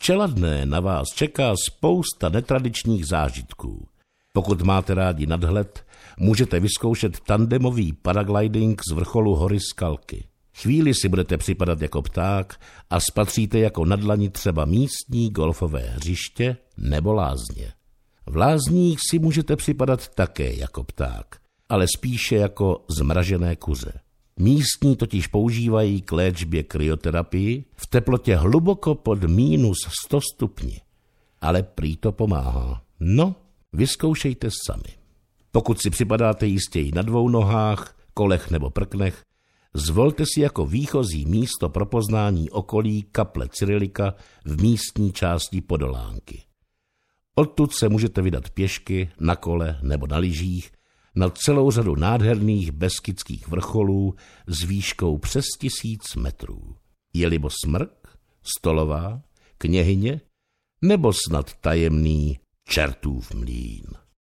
Čeladné na vás čeká spousta netradičních zážitků. Pokud máte rádi nadhled, můžete vyzkoušet tandemový paragliding z vrcholu hory Skalky. Chvíli si budete připadat jako pták a spatříte jako na dlani třeba místní golfové hřiště nebo lázně. V lázních si můžete připadat také jako pták, ale spíše jako zmražené kuře. Místní totiž používají k léčbě kryoterapii v teplotě hluboko pod -100 stupni. Ale prý to pomáhá. No, vyzkoušejte sami. Pokud si připadáte jistěji na 2 nohách, kolech nebo prknech, zvolte si jako výchozí místo pro poznání okolí kaple Cyrilika v místní části Podolánky. Odtud se můžete vydat pěšky, na kole nebo na lyžích na celou řadu nádherných beskydských vrcholů s výškou přes 1000 metrů. Je libo Smrk, Stolová, Kněhyně nebo snad tajemný Čertův mlýn.